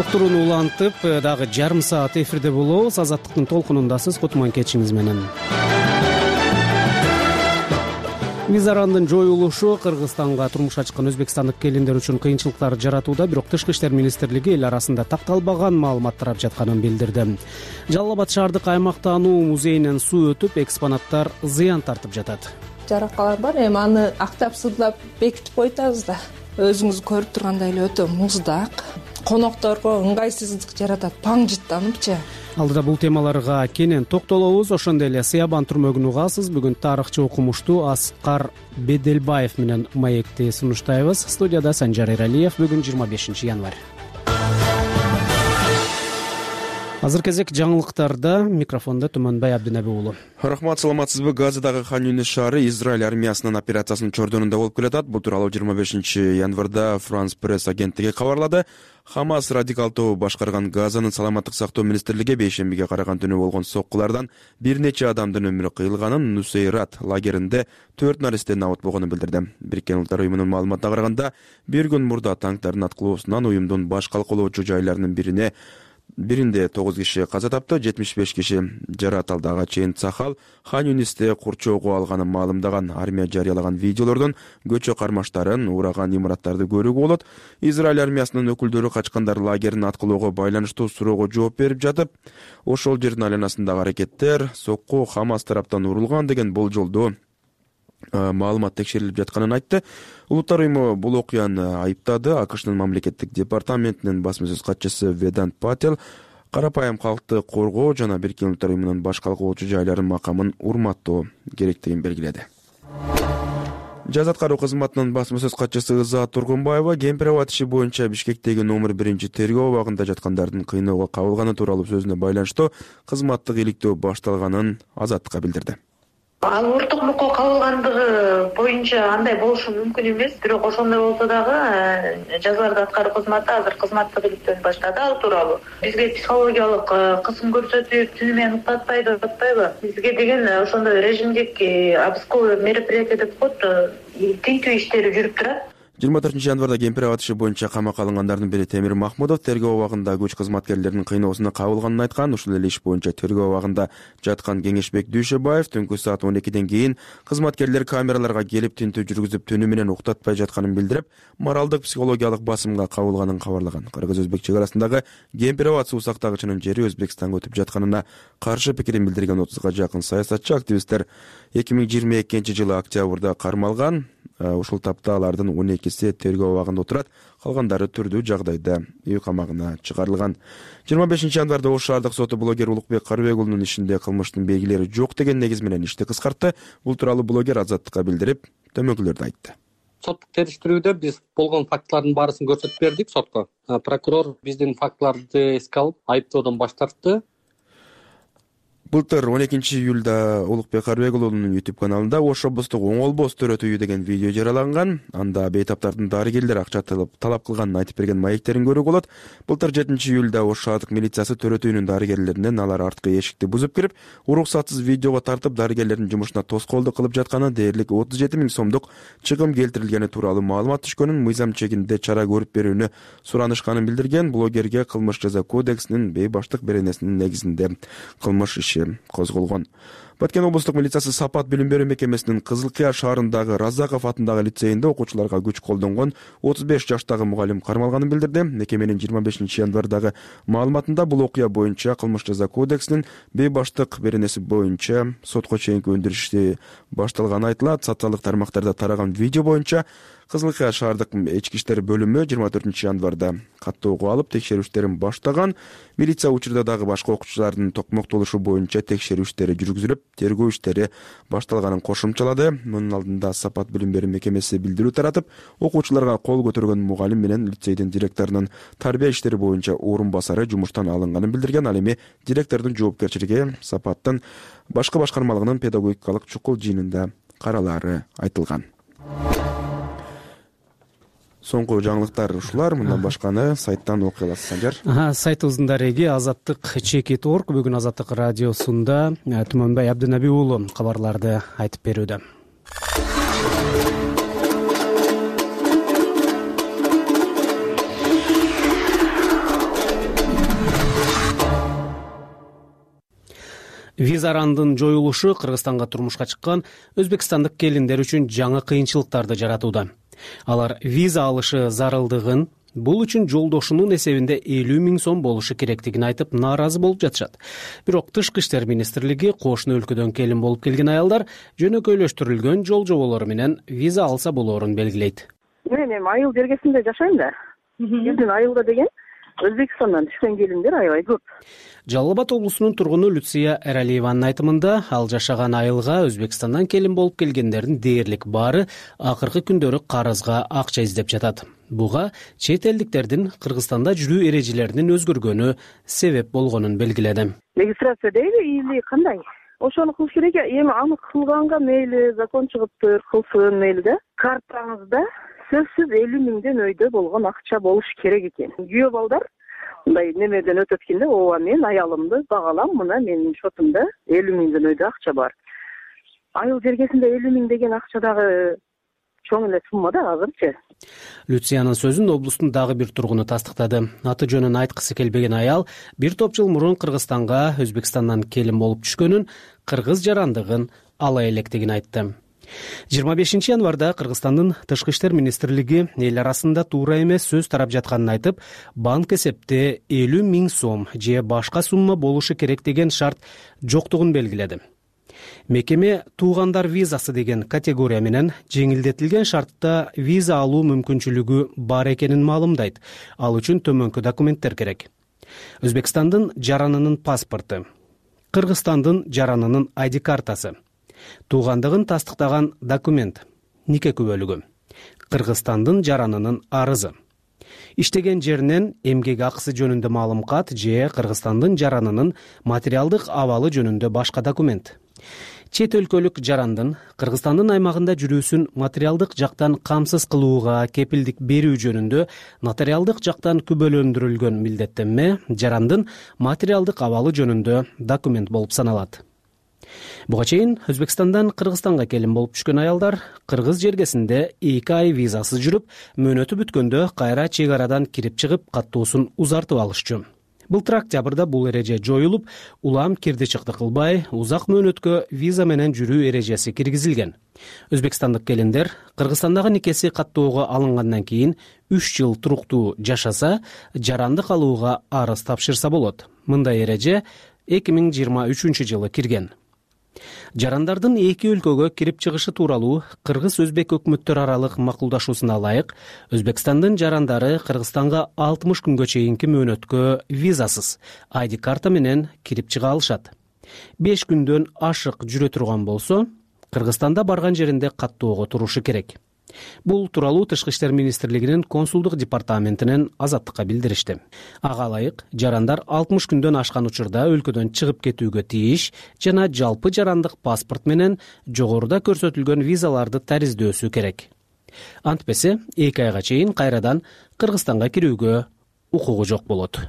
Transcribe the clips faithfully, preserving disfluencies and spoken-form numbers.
уктурууну улантып дагы жарым саат эфирде болобуз. Азаттыктын толкунундасыз, Кутман кечиңиз менен. Визарандын жоюлушу Кыргызстанга турмушка чыккан өзбекстандык келиндер үчүн кыйынчылыктар жаратууда, бирок Тышкы иштер министрлиги эл арасында такталбаган маалымат тарап жатканын билдирди. Жалал Абад шаардык аймактануу музейинен суу өтүп, экспонаттар зыян тартып жатат. Жаракалар бар, эми аны актап сыдылап бекитип койтабыз да. Өзүңүз көрүп тургандай эле өтө муздак, конокторго ыңгайсыздык жаратат, паңжыттаныпчы. Алдыда бул темаларга кенен токтолобуз. Ошондой эле Сыябан түрмөгүн угасыз. Бүгүн тарыхчы окумуштуу Аскар Беделбаев менен маекти сунуштайбыз. Студияда Санжар Эралиев. Бүгүн жыйырма бешинчи январь. Азыр кезек жаңылыктарда. Микрофондо Түмөнбай Абдинеби уулу. Рахмат, саламатсызбы? Газадагы Хан Юнис шаары Израиль армиясынын операциясынын чордонунда болуп келатат. Бул тууралуу жыйырма бешинчи январда Франс пресс агенттиги кабарлады. Хамас радикал тобу башкарган Газанын саламаттык сактоо министрлиги бейшембиге караган түнү болгон соккулардан бир нече адамдын өмүрү кыйылганын, Нусейрат лагеринде төрт наристе абот болгонун билдирди. Бириккен Улуттар уюмунун маалыматына караганда, бир күн мурда танктардын аткылоосунан уюмдун баш калкалоочу жайларынын бирине биринде тогуз киши каза тапты, жетимиш беш киши жарат алды. Ага чейин Цахал Хан Юнисте курчоого алганын маалымдаган. Армия жарыялаган видеолордон көчө кармаштарын, ураган имараттарды көрүүгө болот. Израиль армиясынын өкүлдөрү качкандар лагерин аткылоого байланыштуу суроого жооп берип жатып, ошол жердин айланасындагы аракеттер сокку Хамас тараптан урулган деген болжолдуу маалымат текшерилип жатканын айтты. Улуттар уюму бул окуяны айыптады. АКШнын мамлекеттик департаментинин басма-сөз катчысы Ведант Пател карапайым калкты коргоо жана Бириккен Улуттар уюмунун баш калкоочу жайларын макамын урматтоо керектигин белгиледи. Жаза аткаруу кызматынын басма-сөз катчысы Ыза Тургунбаева Кемпир абад иши боюнча Бишкектеги номер биринчи тергөө абагында жаткандардын кыйноого кабылганы тууралуу сөзүнө байланыштуу кызматтык иликтөө башталганын Азаттыкка билдирди. Ал уруттук мукка кабылгандыгы боюнча андай болушу мүмкүн эмес, бирок ошондой болсо дагы жазаларды аткаруу кызматы азыр кызматтык иликтөөнү баштады ал тууралуу. Бизге психологиялык кысым көрсөтүп, түнү менен уктатпайды, уктатпайбы? Бизге деген ошондой режимдеги обысковый мероприятие деп коет, тинтүү иштери жүрүп турат. жыйырма төртүнчү январда Кемпир абад иши боюнча камакка алынгандардын бири Темир Махмудов тергөө абагында күч кызматкерлеринин кыйноосуна кабылганын айткан. Ушул эле иш боюнча тергөө абагында жаткан Кеңешбек Дүйшөбаев түнкү саат он экиден кийин кызматкерлер камераларга келип тинтүү жүргүзүп, түнү менен уктатпай жатканын билдирип, моралдык психологиялык басымга кабылганын кабарлаган. Кыргыз-өзбек чек арасындагы Кемпир абад суу сактагычынын жери Өзбекстанга өтүп жатканына каршы пикирин билдирген отузга жакын саясатчы, активисттер эки миң жыйырма экинчи жылы октябрда кармалган. Ушул тапта алардын он экиси тергөө абагында отурат, калгандары түрдүү жагдайда үй камагына чыгарылган. жыйырма бешинчи январда Ош шаардык соту блогер Улукбек Карыбек уулунун ишинде кылмыштын белгилери жок деген негиз менен ишти кыскартты. Бул тууралуу блогер Азаттыкка билдирип, төмөкүлөрдү айтты. Соттук териштирүүдө биз болгон фактылардын баарысын көрсөтүп бердик сотко. Прокурор биздин фактыларды эске алып, айыптоодон баш тартты. Былтыр он экинчи июлда Улукбек Карыбек уулунун YouTube каналында Ош облустук оңолбос төрөт үйү деген видео жарыяланган. Анда бейтаптардын дарыгерлер акча талап кылганын айтып берген маектерин көрүүгө болот. Былтыр жетинчи июлда Ош шаардык милициясы төрөт үйүнүн дарыгерлеринен алар арткы эшикти бузуп кирип, уруксатсыз видеого тартып, дарыгерлердин жумушуна тоскоолдук кылып жатканы, дээрлик отуз жети миң сомдук чыгым келтирилгени тууралуу маалымат түшкөнүн, мыйзам чегинде чара көрүп берүүнү суранышканын билдирген. Блогерге кылмыш жаза кодексинин бейбаштык беренесинин негизинде кылмыш иши козголгон. Баткен облустук милициясы Сапат билим берүү мекемесинин Кызыл Кыя шаарындагы Разаков атындагы лицейинде окуучуларга күч колдонгон отуз беш жаштагы мугалим кармалганын билдирди. Мекеменин жыйырма бешинчи январдагы маалыматында бул окуя боюнча кылмыш жаза кодексинин бейбаштык беренеси боюнча сотко чейинки өндүрүш иши башталганы айтылат. Социалдык тармактарда тараган видео боюнча Кызыл Кыя шаардык ички иштер бөлүмү жыйырма төртүнчү январда каттоого алып текшерүүштерин баштаган. Милиция учурда дагы башка окуучулардын токмоктолушу боюнча текшерүү иштери жүргүзүлүп, тергөө иштери башталганын кошумчалады. Мунун алдында Сапат билим берүү мекемеси билдирүү таратып, окуучуларга кол көтөргөн мугалим менен лицейдин директорунун тарбия иштери боюнча орун басары жумуштан алынганын билдирген. Ал эми директордун жоопкерчилиги Сапаттын башкы башкармалыгынын педагогикалык чукул жыйынында каралаары айтылган. Соңку жаңылыктар ушулар. Мындан башканы сайттан окуй аласыз, Санжар. Сайтыбыздын дареги Азаттык чекит точка орг. Бүгүн Азаттык радиосунда Түмөнбай Абдинаби уулу кабарларды айтып берүүдө. виза арандын жоюлушу Кыргызстанга турмушка чыккан өзбекстандык келиндер үчүн жаңы кыйынчылыктарды жаратууда. Алар виза алышы зарылдыгын, бул үчүн жолдошунун эсебинде элүү миң сом болушу керектигин айтып нааразы болуп жатышат. Бирок Тышкы иштер министрлиги кошуна өлкөдөн келин болуп келген аялдар жөнөкөйлөштүрүлгөн жол жоболору менен виза алса болоорун белгилейт. Мен эми айыл жергесинде жашайм да. Биздин айылда деген Өзбекстандан түшкөн келиндер аябай көп. Жалал Абад облусунун тургуну Люция Эралиеванын айтымында, ал жашаган айылга Өзбекстандан келин болуп келгендердин дээрлик баары акыркы күндөрү карызга акча издеп жатат. Буга чет элдиктердин Кыргызстанда жүрүү эрежелеринин өзгөргөнү себеп болгонун белгиледи. Регистрация дейли или кандай? Ошону кылыш керек. Эми аны кылганга мейли закон чыгыптыр, кылсын мейли да. Картаңызда сөзсүз элүү миңден өйдө болгон акча болуш керек экен. Күйөө балдар мындай немеден өтөт экен да, ооба мен аялымды багалам, мына менин шотумда элүү миңден өйдө акча бар. Айыл жергесинде элүү миң деген акча дагы чоң эле сумма да азырчы. Люциянын сөзүн облустун дагы бир тургуну тастыктады. Аты жөнүн айткысы келбеген аял бир топ жыл мурун Кыргызстанга Өзбекстандан келин болуп түшкөнүн, кыргыз жарандыгын ала электигин айтты. жыйырма бешинчи январда Кыргызстандын Тышкы иштер министрлиги эл арасында туура эмес сөз тарап жатканын айтып, банк эсепте элүү миң сом же башка сумма болушу керек деген шарт жоктугун белгиледи. Мекеме туугандар визасы деген категория менен жеңилдетилген шартта виза алуу мүмкүнчүлүгү бар экенин маалымдайт. Ал үчүн төмөнкү документтер керек. Өзбекстандын жаранынын паспорту, Кыргызстандын жаранынын ай ди картасы, туугандыгын тастыктаган документ, нике күбөлүгү, Кыргызстандын жаранынын арызы, иштеген жеринен эмгек акысы жөнүндө маалым кат же Кыргызстандын жаранынын материалдык абалы жөнүндө башка документ. Чет өлкөлүк жарандын Кыргызстандын аймагында жүрүүсүн материалдык жактан камсыз кылууга кепилдик берүү жөнүндө нотариалдык жактан күбөлөндүрүлгөн милдеттенме жарандын материалдык абалы жөнүндө документ болуп саналат. Буга чейин Өзбекстандан Кыргызстанга келин болуп түшкөн аялдар кыргыз жергесинде эки ай визасыз жүрүп, мөөнөтү бүткөндө кайра чек арадан кирип чыгып каттуусун узартып алышчу. Былтыр октябрда бул эреже жоюлуп, улам кирди-чыкты кылбай, узак мөөнөткө виза менен жүрүү эрежеси киргизилген. Өзбекстандык келиндер Кыргызстандагы никеси каттоого алынгандан кийин үч жыл туруктуу жашаса, жарандык алууга арыз тапшырса болот. Мындай эреже эки миң жыйырма үчүнчү жылы кирген. Жарандардын эки өлкөгө кирип чыгышы тууралуу кыргыз-өзбек өкмөттөр аралык макулдашуусуна ылайык, Өзбекстандын жарандары Кыргызстанга алтымыш күнгө чейинки мөөнөткө визасыз ай ди карта менен кирип чыга алышат. беш күндөн ашык жүрө турган болсо, Кыргызстанда барган жеринде каттоого турушу керек. Бул тууралуу Тышкы иштер министрлигинин консулдук департаментинен Азаттыкка билдиришти. Ага ылайык, жарандар алтымыш күндөн ашкан учурда өлкөдөн чыгып кетүүгө тийиш жана жалпы жарандык паспорт менен жогоруда көрсөтүлгөн визаларды тариздөөсү керек. Антпесе эки айга чейин кайрадан Кыргызстанга кирүүгө укугу жок болот.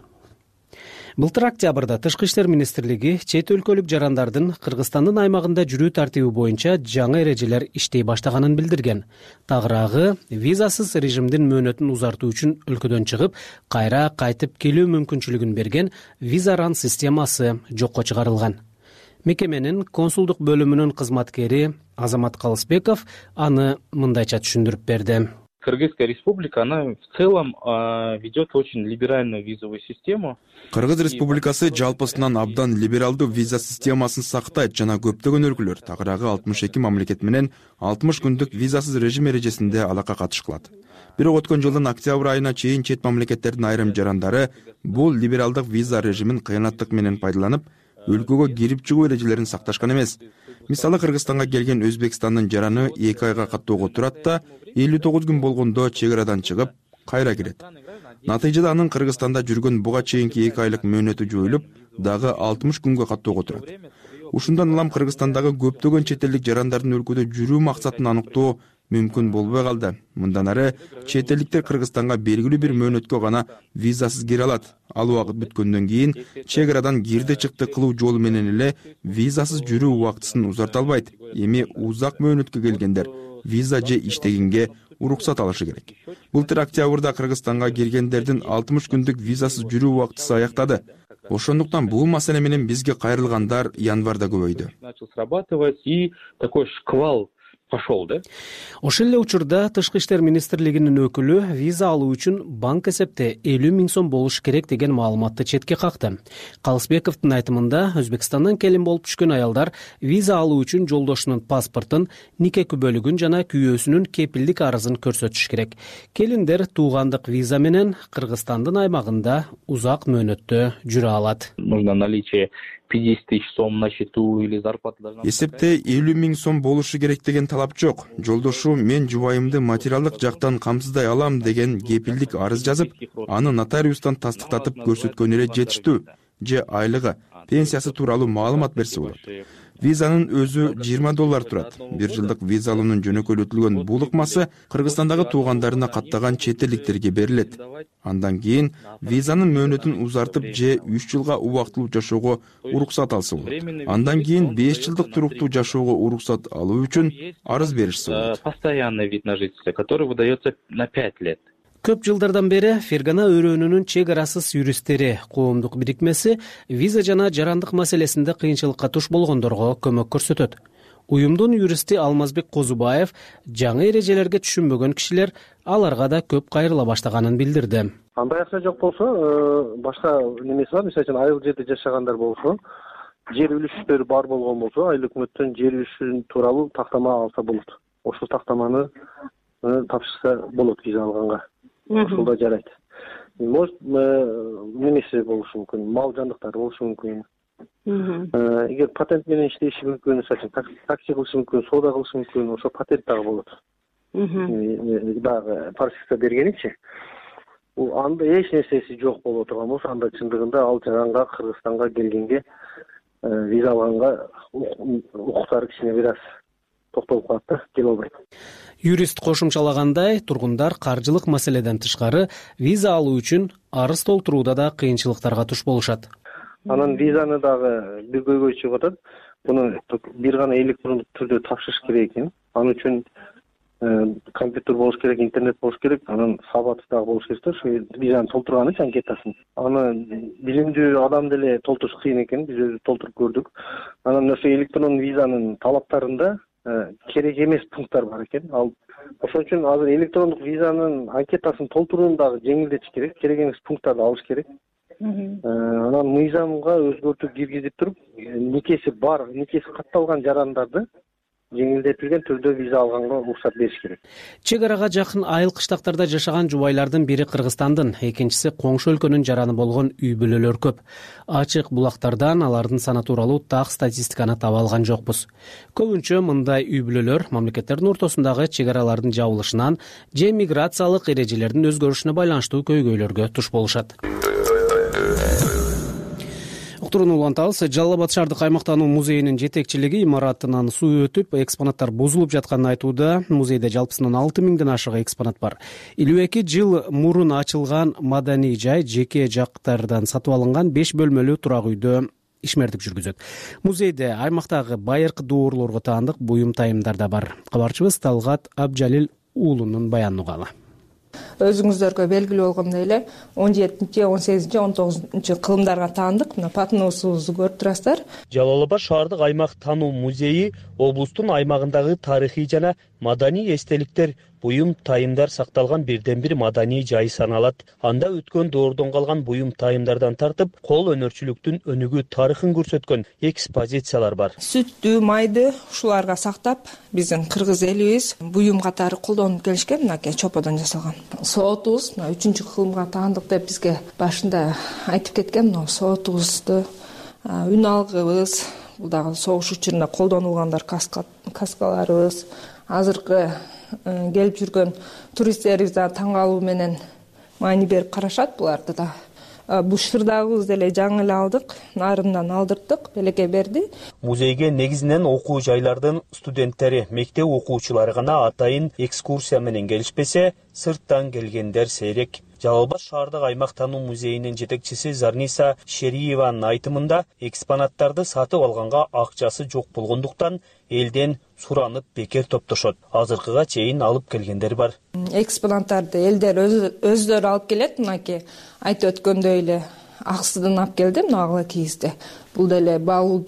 Былтыр октябрда Тышкы иштер министрлиги чет өлкөлүк жарандардын Кыргызстандын аймагында жүрүү тартиби боюнча жаңы эрежелер иштей баштаганын билдирген. Тагыраагы визасыз режимдин мөөнөтүн узартуу үчүн өлкөдөн чыгып, кайра кайтып келүү мүмкүнчүлүгүн берген визаран системасы жокко чыгарылган. Мекеменин консулдук бөлүмүнүн кызматкери Азамат Калысбеков аны мындайча түшүндүрүп берди. Кыргызская республика, она в целом э, ведет очень либеральную визовую систему. Кыргыз республикасы жалпысынан абдан либералдуу виза системасын сактайт жана көптөгөн өлкөлөр тагыраагы алтымыш эки мамлекет менен алтымыш күндүк визасыз режим эрежесинде алакка катыш кылат. Бирок өткөн жылдын октябрь айына чейин чет мамлекеттердин айрым жарандары бул либералдык виза режимин кыянаттык менен пайдаланып, өлкөгө кирип чыгуу эрежелерин сакташкан эмес. Мисалы, Кыргызстанга келген Өзбекстандын жараны эки айга каттоого турат да, элүү тогуз күн болгондо чек арадан чыгып, кайра кирет. Натыйжада анын Кыргызстанда жүргөн буга чейинки эки айлык мөөнөтү жоюлуп, дагы алтымыш күнгө каттоого турат. Ушундан улам Кыргызстандагы көптөгөн чет элдик жарандардын өлкөдө жүрүү максатын аныктоо мүмкүн болбой калды. Мындан ары чет элдиктер Кыргызстанга белгилүү бир мөөнөткө гана визасыз кире алат. Ал убакыт бүткөндөн кийин чек арадан кирди-чыкты кылуу жолу менен эле визасыз жүрүү убактысын узарта албайт. Эми узак мөөнөткө келгендер виза же иштегенге уруксат алышы керек. Былтыр октябрда Кыргызстанга киргендердин алтымыш күндүк визасыз жүрүү убактысы аяктады. Ошондуктан бул маселе менен бизге кайрылгандар январда көбөйдү. Начал срабатывать, и такой шквал пошел, да? Ошол эле учурда Тышкы иштер министрлигинин өкүлү виза алуу үчүн банк эсепте элүү миң сом болуш керек деген маалыматты четке какты. Калысбековдун айтымында Өзбекстандан келин болуп түшкөн аялдар виза алуу үчүн жолдошунун паспортун, нике күбөлүгүн жана күйөөсүнүн кепилдик арызын көрсөтүш керек. Келиндер туугандык виза менен Кыргызстандын аймагында узак мөөнөттө жүрө алат. Нужно наличие пятьдесят тысяч сом на счету или зарплата должна... Эсепте элүү миң сом болушу керек деген талап жок. Жолдошу мен жубайымды материалдык жактан камсыздай алам деген кепилдик арыз жазып, аны нотариустан тастыктатып көрсөткөн эле жетиштүү. Же айлыгы, пенсиясы тууралуу маалымат берсе болот. Визанын өзү жыйырма доллар турат. Бир жылдык виза алуунун жөнөкөйлөтүлгөн бул ыкмасы Кыргызстандагы туугандарына каттаган чет элдиктерге берилет. Андан кийин визанын мөөнөтүн узартып же үч жылга убактылуу жашоого уруксат алса болот. Андан кийин беш жылдык туруктуу жашоого уруксат алуу үчүн арыз беришсе болот. Постоянный вид на жительство, который выдается на пять лет. Көп жылдардан бери Фергана өрөөнүнүн чек арасыз юристтери коомдук бирикмеси виза жана жарандык маселесинде кыйынчылыкка туш болгондорго көмөк көрсөтөт. Уюмдун юристи Алмазбек Козубаев жаңы эрежелерге түшүнбөгөн кишилер аларга да көп кайрыла баштаганын билдирди. Андай акча жок болсо, башка немеси бар, мисалы үчүн айыл жерде жашагандар болсо, жер үлүштөрү бар болгон болсо, айыл өкмөттөн жер үлүшүн тууралуу тактама алса болот. Ошол тактаманы тапшырса болот виза алганга. Ошол да жарайт. Может, немеси болушу мүмкүн, мал жандыктар болушу мүмкүн. Эгер патент менен иштеши мүмкүн, мисалы такси кылышы мүмкүн, соода кылышы мүмкүн, ошо патент дагы болот. Дагы парсикта бергеничи. Анда эч нерсеси жок боло турган болсо, анда чындыгында ал жаранга, Кыргызстанга келгенге виза алганга укуктары кичине бир аз токтолуп калат да, келе албайт. Юрист кошумчалагандай, тургундар каржылык маселеден тышкары виза алуу үчүн арыз толтурууда да кыйынчылыктарга туш болушат. Анан визаны дагы бир көйгөй чыгып атат. Буну бир гана электрондук түрдө тапшырыш керек экен. Ал үчүн компьютер болуш керек, интернет болуш керек, анан сабаты дагы болуш керек да, ушу визаны толтурган үчүн анкетасын. Аны билимдүү адам деле толтуруш кыйын экен, биз өзү толтуруп көрдүк. Анан ошо электрон визанын талаптарында керек эмес пункттар бар экен. Ал ошон үчүн азыр электрондук визанын анкетасын толтурууну дагы жеңилдетиш керек, керек эмес пункттарды алыш керек. Анан мыйзамга өзгөртүү киргизип туруп, никеси бар, никеси катталган жарандарды жеңилдетилген түрдө виза алганга уруксат бериш керек. Чек арага жакын айыл кыштактарда жашаган жубайлардын бири Кыргызстандын, экинчиси коңшу өлкөнүн жараны болгон үй бүлөлөр көп. Ачык булактардан алардын саны тууралуу так статистиканы таба алган жокпуз. Көбүнчө мындай үй бүлөлөр мамлекеттердин ортосундагы чек аралардын жабылышынан же миграциялык эрежелердин өзгөрүшүнө байланыштуу көйгөйлөргө туш болушат. Уктурууну улантабыз. Жалал Абад шаардык аймактануу музейинин жетекчилиги имараттынан суу өтүп, экспонаттар бузулуп жатканын айтууда. Музейде жалпысынан алты миңден ашык экспонат бар. элүү эки жыл мурун ачылган маданий жай жеке жактардан сатып алынган беш бөлмөлүү турак үйдө ишмердик жүргүзөт. Музейде аймактагы байыркы доорлорго таандык буюм тайымдар да бар. Кабарчыбыз Талгат Абжалил уулунун баянын угалы. Өзүңүздөргө белгилүү болгондой эле он жетинчи, он сегизинчи, он тогузунчу кылымдарга таандык. Мына патыносубузду көрүп турасыздар. Жалал Абад шаардык аймак тануу музейи облустун аймагындагы тарыхый жана маданий эстеликтер, буюм тайымдар сакталган бирден бир маданий жай саналат. Анда өткөн доордон калган буюм тайымдардан тартып, кол өнөрчүлүктүн өнүгүү тарыхын көрсөткөн экспозициялар бар. Сүттү, майды ушуларга сактап, биздин кыргыз элибиз буюм катары колдонуп келишкен, мынакей чоподон жасалган. Соотубуз мына үчүнчү кылымга таандык деп бизге башында айтып кеткен. Мына соотубузду, үн алгыбыз, бул дагы согуш учурунда колдонулгандар, каскаларыбыз, азыркы келип жүргөн туристтерибиз да таң калуу менен маани берип карашат буларды да. Бул шырдагыбыз деле жаңы эле алдык, нарындан алдырттык, белекке берди. Музейге негизинен окуу жайлардын студенттери, мектеп окуучулары гана атайын экскурсия менен келишпесе, сырттан келгендер сейрек. Жалал Абад шаардык аймак тануу музейинин жетекчиси Зарниса Шериеванын айтымында, экспонаттарды сатып алганга акчасы жок болгондуктан элден суранып бекер топтошот. Азыркыга чейин алып келгендер бар. Экспонаттарды элдер өздөрү алып келет, мынакей айтып өткөндөй эле акысынан алып келди мына агла кийизди. Бул деле баалуу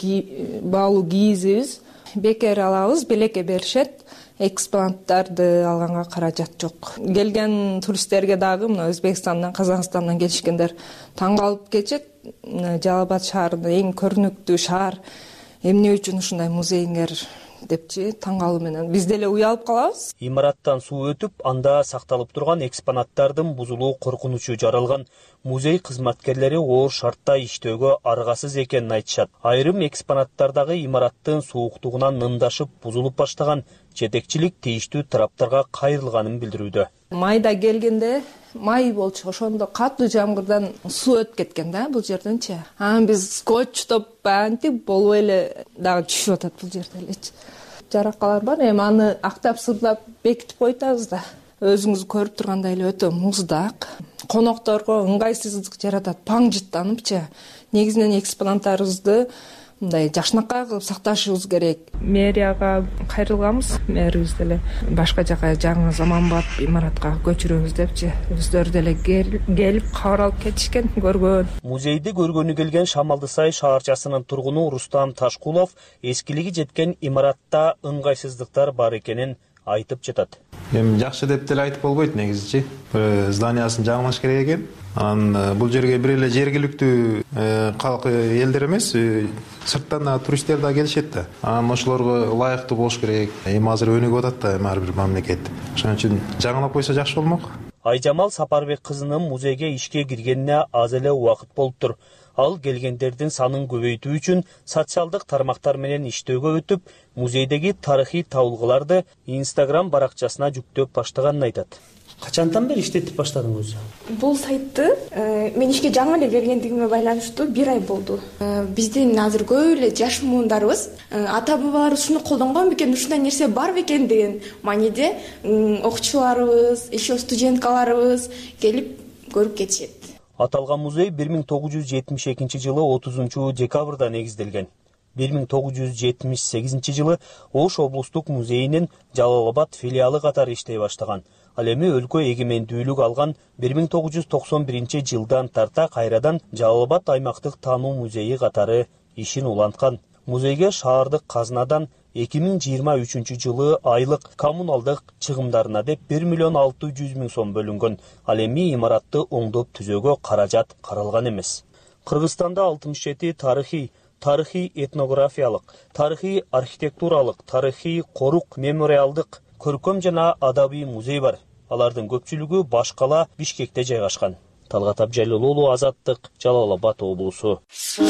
кийизибиз. Бекер алабыз, белекке беришет. Экспонаттарды алганга каражат жок. Келген туристтерге дагы мына Өзбекстандан, Казакстандан келишкендер таң калып кетишет. Жалал Абад шаарында эң көрүнүктүү шаар. Эмне үчүн ушундай музейиңер депчи таң калуу менен биз деле уялып калабыз. Имараттан суу өтүп, анда сакталып турган экспонаттардын бузулуу коркунучу жаралган. Музей кызматкерлери оор шартта иштөөгө аргасыз экенин айтышат. Айрым экспонаттардагы имараттын сууктугунан нымдашып бузулуп баштаган, жетекчилик тийиштүү тараптарга кайрылганын билдирүүдө. Майда келгенде май болчу, ошондо катуу жамгырдан суу өтүп кеткен да бул жерденчи. Анан биз скотчтоп антип болуп эле дагы түшүп атат бул жерде элечи. Жаракалар бар, эми аны актап сырдап бекитип койтабыз да. Өзүңүз көрүп тургандай эле өтө муздак. Конокторго ыңгайсыздык жаратат, паңжыттаныпчы. Негизинен экспонаттарыбызды мындай жакшынакай кылып сакташыбыз керек. Мэрияга кайрылганбыз, мэрибиз деле башка жака жаңы заманбап имаратка көчүрөбүз депчи. Өздөрү деле келип кабар алып кетишкен, көргөн. Музейди көргөнү келген Шамалдысай шаарчасынын тургуну Рустам Ташкулов эскилиги жеткен имаратта ыңгайсыздыктар бар экенин айтып жатат. Эми жакшы деп деле айтып болбойт негизичи. Зданиясын жаңылаш керек экен. Анан бул жерге бир эле жергиликтүү калк элдер эмес, сырттан да туристтер да келишет да. Анан ошолорго ылайыктуу болуш керек. Эми азыр өнүгүп атат да ар бир мамлекет. Ошон үчүн жаңылап койсо жакшы болмок. Айжамал Сапарбек кызынын музейге ишке киргенине аз эле убакыт болуптур. Ал келгендердин санын көбөйтүү үчүн социалдык тармактар менен иштөөгө өтүп, музейдеги тарыхый табылгаларды Instagram баракчасына жүктөп баштаганын айтат. Качантан бери иштетип баштадыңыз? Бул сайтты мен ишке жаңы эле келгендигиме байланыштуу бир ай болду. Биздин азыр көп эле жаш муундарыбыз ата бабаларыбыз ушуну колдонгон бекен, ушундай нерсе бар бекен деген мааниде окуучуларыбыз, еще студенткаларыбыз келип көрүп кетишет. Аталган музей бир миң тогуз жүз жетимиш экинчи жылы отузунчу декабрда негизделген. бир миң тогуз жүз жетимиш сегизинчи жылы Ош облустук музейинин Жалал Абад филиалы катары иштей баштаган. Ал эми өлкө эгемендүүлүк алган бир миң тогуз жүз токсон биринчи жылдан тарта кайрадан Жалал Абад аймактык таануу музейи катары ишин уланткан. Музейге шаардык казынадан эки миң жыйырма үчүнчү жылы айлык коммуналдык чыгымдарына деп бир миллион алты жүз миң сом бөлүнгөн. Ал эми имаратты оңдоп түзөөгө каражат каралган эмес. Кыргызстанда алтымыш жети тарыхый, тарыхый этнографиялык, тарыхый архитектуралык, тарыхый корук, мемориалдык, көркөм жана адабий музей бар. Алардын көпчүлүгү баш кала Бишкекте жайгашкан. Талгат Абжалил уулу, Азаттык, Жалал Абад облусу.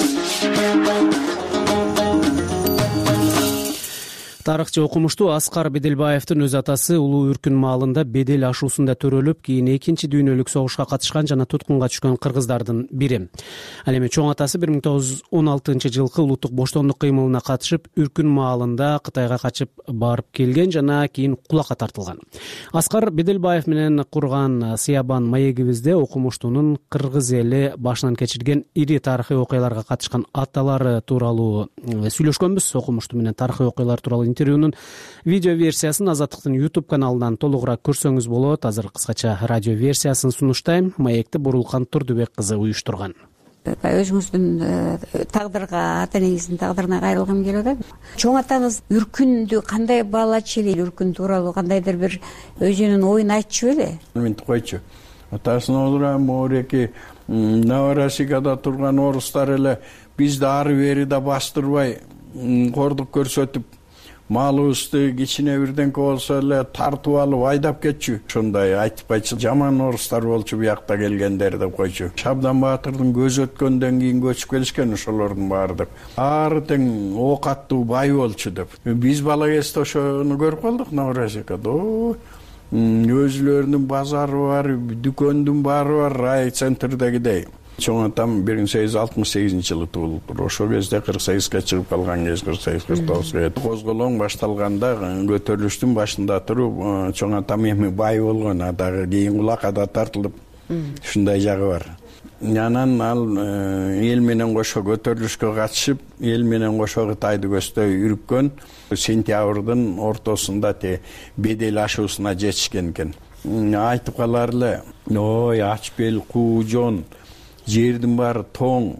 Тарыхчы окумуштуу Аскар Беделбаевдин өз атасы улуу Үркүн маалында бедел ашуусунда төрөлүп, кийин экинчи дүйнөлүк согушка катышкан жана туткунга түшкөн кыргыздардын бири. Ал эми чоң атасы бир миң тогуз жүз он алтынчы жылкы улуттук боштондук кыймылына катышып, Үркүн маалында Кытайга качып барып келген жана кийин кулакка тартылган. Аскар Беделбаев менен курган Сыябан маегибизде окумуштуунун кыргыз эли башынан кечирген ири тарыхый окуяларга катышкан аталары тууралуу сүйлөшкөнбүз. Окумуштуу менен тарыхый окуялар тууралуу интервьюнун видео версиясын Азаттыктын YouTube каналынан толугураак көрсөңүз болот. Азыр кыскача радио версиясын сунуштайм. Маекти Бурулкан Турдубек кызы уюштурган. Өзүңүздүн тагдырга, ата энеңиздин тагдырына кайрылгым келип атат. Чоң атаңыз Үркүндү кандай баалачу эле? Үркүн тууралуу кандайдыр бир өзүнүн оюн айтчу беле? Мен койчу. Атасын олура мореки Наварасикада турган орустар эле бизди ары бери да бастырбай кордук көрсөтүп, малыбызды кичине бирденке болсо эле тартып алып айдап кетчү. Ошондой айтып айтчу, жаман орустар болчу буякта келгендер деп койчу. Шабдан Баатырдын көзү өткөндөн кийин көчүп келишкен ошолордун баары деп. Ары тең ок аттуу бай болчу деп. Биз бала кезде ошону көрүп калдык Новороссияда. Өзүлөрүнүн базары бар, дүкөндүн баары бар, рай центрдегидей. Чоң атам бир миң сегиз жүз алтымыш сегизинчи жылы туулуптур. Ошол кезде кырк сегизге чыгып калган кез кырк сегиз кырк тогузга. Козголоң башталганда көтөрүлүштүн башында туруп, чоң атам эми бай болгон, дагы кийин кулакка тартылып, ушундай жагы бар. Анан ал эл менен кошо көтөрүлүшкө катышып, эл менен кошо Кытайды көздөй үрүккөн. Сентябрдын ортосунда те бедел ашуусуна жетишкен экен. Айтып калар эле, ой, ач бел куу жон жердин баары тоң,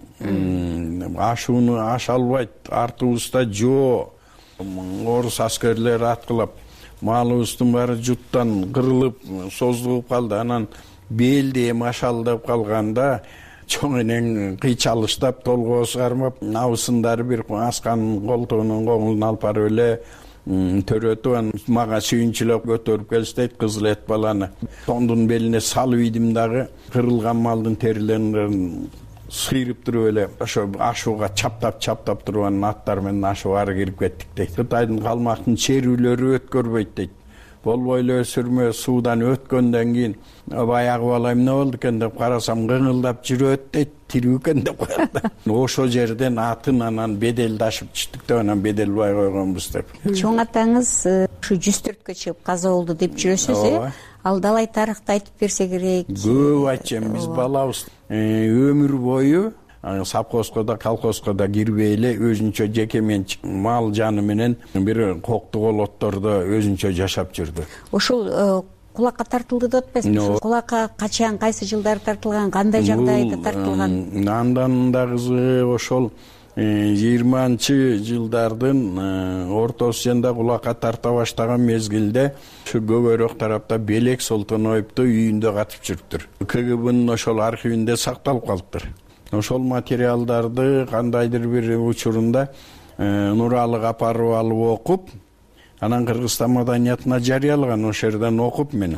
ашууну аша албайт, артыбызда жоо, орус аскерлери аткылап, малыбыздын баары жуттан кырылып, создугуп калды. Анан белди эми ашалдап калганда чоң энең кыйчалыштап, толгоосу кармап, набысындары бир асканын колтугунун коңулун алып барып эле төрөтүп, анан мага сүйүнчүлөп көтөрүп келиштейт кызыл эт баланы. Тондун белине салып ийдим дагы, кырылган малдын терилерин сыйрып туруп эле ошо ашууга чаптап-чаптап туруп анан аттар менен ашып ары кирип кеттик дейт. Кытайдын калмактын черүүлөрү өткөрбөйт дейт. Болбой эле өсүрмө суудан өткөндөн кийин баягы бала эмне болду экен деп карасам кыңылдап жүрөт дейт, тирүү экен деп коет. Ошол жерден атын анан беделди ашып түштүк деп анан беделбай койгонбуз деп. Чоң атаңыз ушу жүз төрткө чыгып каза болду деп жүрөсүз, э? Ал далай тарыхты айтып берсе керек. Көп айтчам, биз балабыз өмүр бою совхозго да, колхозго да кирбей эле өзүнчө жеке менчик мал жаны менен бир кокту колоттордо өзүнчө жашап жүрдү. Ошол кулакка тартылды деп атпайсызбы? Кулакка качан, кайсы жылдары тартылган, кандай жагдайда тартылган? Андан да кызыгы ошол жыйырманчы жылдардын ортосунда кулакка тарта баштаган мезгилде ушу Көгөрөк тарапта Белек Солтоноевду үйүндө катып жүрүптүр. КГБнын ошол архивинде сакталып калыптыр. Ошол материалдарды кандайдыр бир учурунда Нуралы капарып алып окуп, анан Кыргызстан маданиятына жарыялаган, ошол жерден окуп мени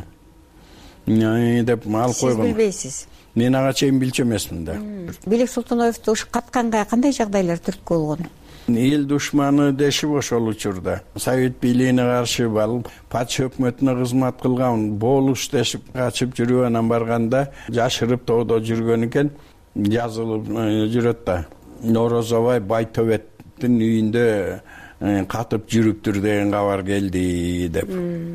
деп алып койгон. Сиз билбейсиз? Мен ага чейин билчү эмесмин да. Белек Солтоноевду ушу катканга кандай жагдайлар түрткү болгон? Эл душманы дешип ошол учурда Совет бийлигине каршы балып, патша өкмөтүнө кызмат кылган болуш дешип качып жүрүп, анан барганда жашырып тоодо жүргөн экен, жазылып жүрөт да. Норозобай Байтөбеттин үйүндө катып жүрүптүр деген кабар келди деп.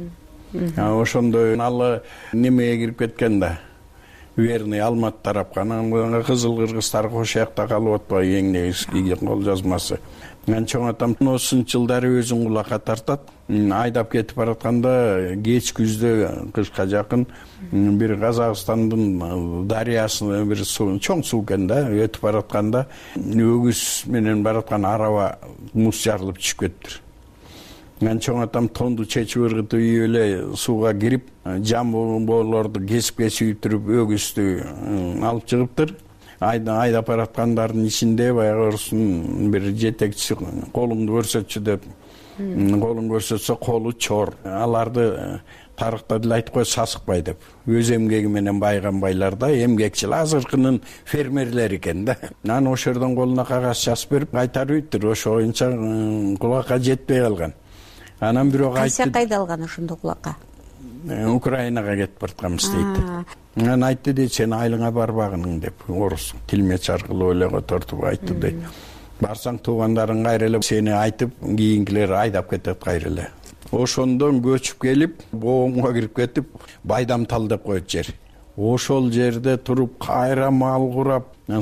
Ошондой ал немеге кирип кеткен да. Верный Алмат тарапка, анан Кызыл Кыргыздар кош жакта калып атпайбы, эң негизги кол жазмасы. Мен чоң атам отузунчу жылдары өзүн кулакка тартат. Айдап кетип баратканда кеч күздө кышка жакын бир Казакстандын дарыясына бир суу, чоң суу экен да, өтүп баратканда өгүз менен бараткан араба муз жарылып түшүп кетиптир. Мен чоң атам тонду чечип ыргытып үйүп эле сууга кирип, жамбоолорду кесип-кесип туруп өгүздү алып чыгыптыр. Айдап бараткандардын ичинде баягы орустун бир жетекчиси колумду көрсөтчү деп, колун көрсөтсө колу чор. Аларды тарыхта деле айтып коет, сасыкбай деп. Өз эмгеги менен байган байлар да, эмгекчил, азыркынын фермерлери экен да. Анан ошол жерден колуна кагаз жазып берип кайтарып, ошо боюнча кулакка жетпей калган. Анан бирок айтты. Кайсы кайда алган ошондо кулакка? Украинага кетип баратканбыз дейт. Анан айтты дейт, сен айылыңа барбагының деп, орус тилмеч аркылуу эле котортуп айтты дейт. Барсаң туугандарың кайра эле сени айтып, кийинкилер айдап кетет кайра эле. Ошондон көчүп келип, боомго кирип кетип, Байдамтал деп коет жер. Ошол жерде туруп кайра мал курап,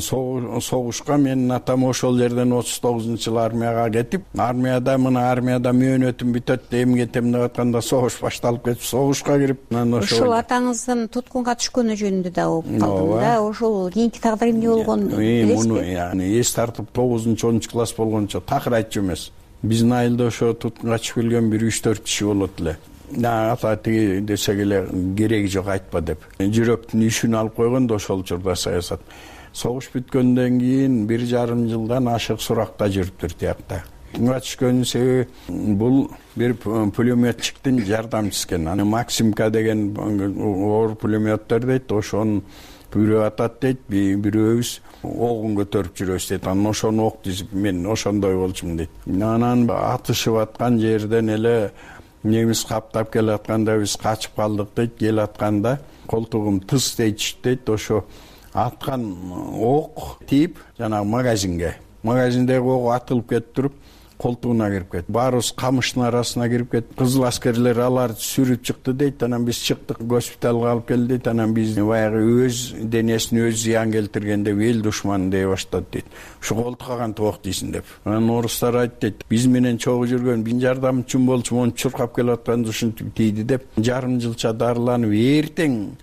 согушка менин атам ошол жерден отуз тогузунчу жылы армияга кетип, армияда мына армияда мөөнөтүм бүтөт деп кетем деп атканда согуш башталып кетип, согушка кирип, анан ошол атаңыздын туткунга түшкөнү жөнүндө да окуп калдым да. Ошол кийинки тагдыры эмне болгонун билесизби? Муну яны эс тартып тогузунчу онунчу класс болгончо такыр айтчу эмес. Биздин айылда ошо туткунга түшүп келген бир үч төрт киши болот эле. Ата тиги десек эле кереги жок, айтпа деп. Жүрөктүн ишин алып койгон да ошол учурда саясат. Согуш бүткөндөн кийин бир жарым жылдан ашык суракта жүрүптүр тиякта. Туга түшкөнүн себеби бул бир пулеметчиктин жардамчысы экен. Аны Максимка деген оор пулеметтер дейт, ошонун бирөө атат дейт, бирөөбүз огун көтөрүп жүрөбүз дейт. Анан ошону ок дизип мен ошондой болчумун дейт. Анан атышып аткан жерден эле немис каптап келатканда биз качып калдык дейт. Келатканда колтугум тыс дейт дейт. Ошо аткан ок тип жанагы магазинге. Магазиндеги ок атылып кетип туруп, колтугуна кирип кетти. Баарыбыз камыштын арасына кирип кетти. Кызыл аскерлер аларды сүрүп чыкты дейт. Анан биз чыктык, госпиталга алып келди дейт. Анан биз баягы өз денесине өз зыян келтиргенде эл душманы дей баштады дейт. Ушу колтукка кантип ок дейсиң деп. Анан орустар айтты дейт, биз менен чогуу жүргөн бин жардамчым болчу, мону чуркап келатканда ушинтип тийди деп. Жарым жылча дарыланып, эртең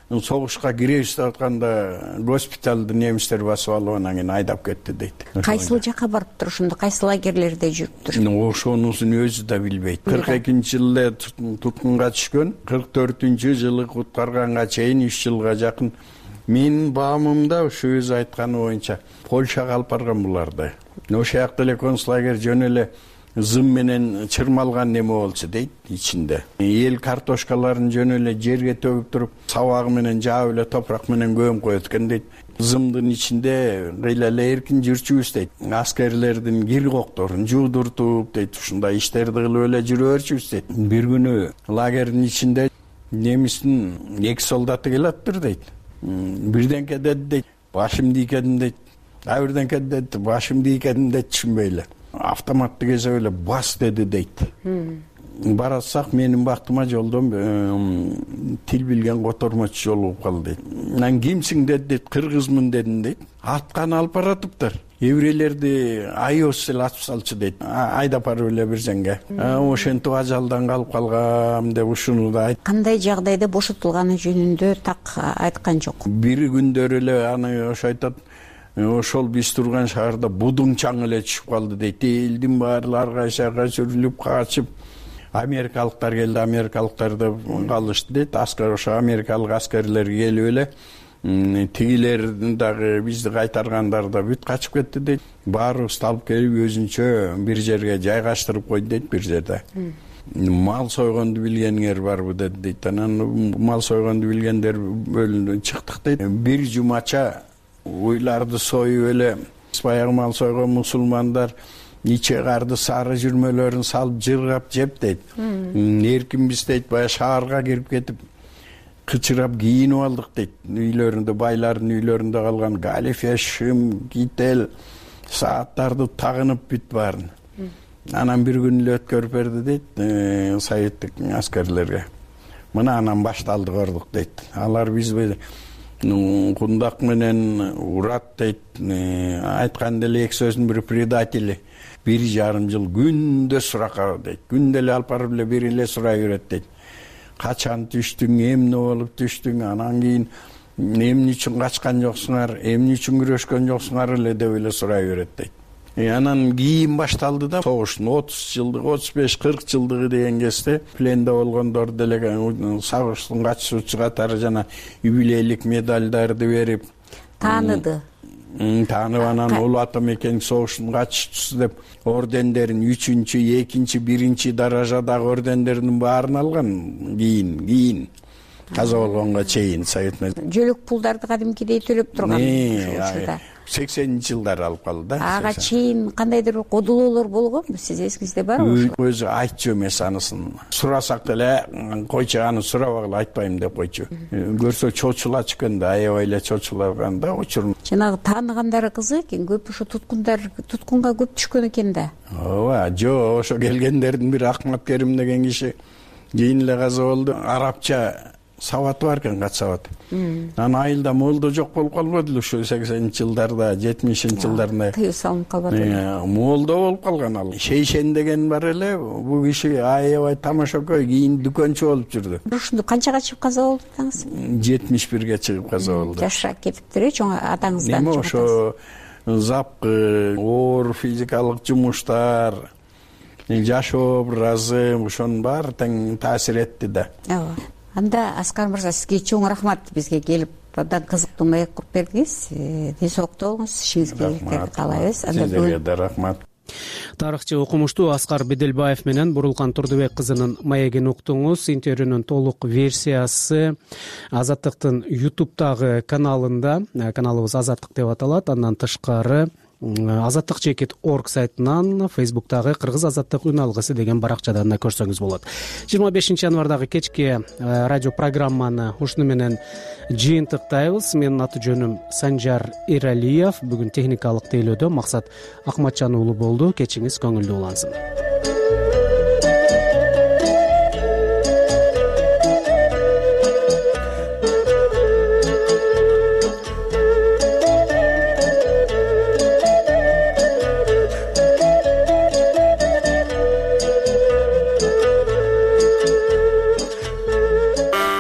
согушка киребиз деп атканда госпиталды немистер басып алып анан кийин айдап кетти дейт. Кайсыл жака барыптыр ошондо, кайсы лагерлерде жүрүптүр? Ошонусун өзү да билбейт. кырк экинчи жылы туткунга түшкөн, кырк төртүнчү жылы куткарганга чейин үч жылга жакын менин баамымда ушу өзү айтканы боюнча Польшага алып барган буларды. Ошол жакта эле концлагер жөн эле зым менен чырмалган неме болчу дейт ичинде. Эл картошкаларын жөн эле жерге төгүп туруп, сабагы менен жаап эле топурак менен көмүп коет экен дейт. Зымдын ичинде кыйла эле эркин жүрчүбүз дейт. Аскерлердин кир кокторун жуудуртуп дейт, ушундай иштерди кылып эле жүрө берчүбүз дейт. Бир күнү лагердин ичинде немистин эки солдаты келаптыр дейт. Бирденке деди дейт, башымды ийкедим дейт. А бирденке деди, башымды ийкедим дейт, түшүнбөй эле. Автоматты кезеп эле бас деди дейт. Баратсак менин бактыма жолдон тил билген котормочу жолугуп калды дейт. Анан кимсиң деди дейт, кыргызмын дедим дейт. Атканы алып баратыптыр. Еврейлерди айос эле атып салчу дейт. Айдап барып эле бир жерге. Ошентип ажалдан калып калгам деп ушуну да айт. Кандай жагдайда бошотулганы жөнүндө так айткан жок. Бир күндөр эле аны ошо айтат, ошол биз турган шаарда будуң чаң эле түшүп калды дейт. Элдин баары ар кайсыга сүрүлүп качып, америкалыктар келди, америкалыктарды калышты дейт. Аскер ошо америкалык аскерлер келип эле тигилердин дагы бизди кайтаргандар да бүт качып кетти дейт. Баарыбызды алып келип өзүнчө бир жерге жайгаштырып койду дейт, бир жерде. Мал сойгонду билгениңер барбы деди дейт. Анан мал сойгонду билгендер бөлүндү, чыктык дейт. Бир жумача уйларды союп эле баягы мал сойгон мусулмандар иче карды сары жүрмөлөрүн салып жыргап жеп дейт. Эркинбиз дейт, баягы шаарга кирип кетип кычырап кийинип алдык дейт. Үйлөрүндө, байлардын үйлөрүндө калган галифе, шым, кител, сааттарды тагынып бүт баарын. Анан бир күн эле өткөрүп берди дейт советтик аскерлерге. Мына анан башталды көрдүк дейт. Алар бизби кундак менен урат дейт, айткан деле эки сөзүнүн бири предатели. Бир жарым жыл күндө суракка дейт. Күндө эле алып барып эле бир эле сурай берет дейт. Качан түштүң, эмне болуп түштүң, анан кийин эмне үчүн качкан жоксуңар, эмне үчүн күрөшкөн жоксуңар эле деп эле сурай берет дейт. Анан кийин башталды да согуштун отуз жылдык, отуз беш кырк жылдыгы деген кезде пленде болгондор деле согуштун катышуучу катары жана юбилейлик медалдарды берип тааныды. Таанып анан улуу ата мекенин согуштун катышуучусу деп ордендерин үчүнчү, экинчи, биринчи даражадагы ордендердин баарын алган. Кийин, кийин каза болгонго чейин совет менен. Жөлөк пулдарды кадимкидей төлөп турган ушунда. сексенинчи жылдары алып калды да. Ага чейин кандайдыр кодулоолор болгонбу, сиз эсиңизде барбы? Өзү айтчу эмес анысын. Сурасак деле койчу, аны сурабагыла айтпайм деп койчу. Көрсө чочулачу экен да, аябай эле чочулаган да учур. Жанагы тааныгандары кызык экен, көп ошо туткундар туткунга көп түшкөн экен да. Ооба, жо, ошо келгендердин бири Акмат Керим деген киши кийин эле каза болду. Арабча сабаты бар экен, кат сабат. Анан айылда молдо жок болуп калбады ушу сексенинчи жылдарда, жетимишинчи жылдарда. Тыюу салынып калбады. Молдо болуп калган ал. Шейшен деген бар эле, бул киши аябай тамашакөй, кийин дүкөнчү болуп жүрдү. Ушунду канчага чыгып каза болду атаңыз? жетимиш бирге чыгып каза болду. Жашыраак кетиптир э, чоң атаңыздан. Эми ошо запкы, оор физикалык жумуштар, жашоо образы, ошонун баары тең таасир этти да. Ооба. Анда Аскар мырза, сизге чоң рахмат, бизге келип абдан кызыктуу маек куруп бердиңиз. Ден соолукта болуңуз, ишиңизге каалайбыз. Сиздерге да рахмат. Тарыхчы окумуштуу Аскар Беделбаев менен Бурулкан Турдубек кызынын маегин уктуңуз. Интервьюнун толук версиясы Азаттыктын ютубтагы каналында, каналыбыз Азаттык деп аталат. Андан тышкары азаттык чекит орг сайтынан, фейсбуктагы Кыргыз азаттык үн алгысы деген баракчадан да көрсөңүз болот. жыйырма бешинчи январдагы кечки радио программаны ушуну менен жыйынтыктайбыз. Менин аты жөнүм Санжар Эралиев. Бүгүн техникалык тейлөөдө Максат Акматжан уулу болду. Кечиңиз көңүлдүү улансын.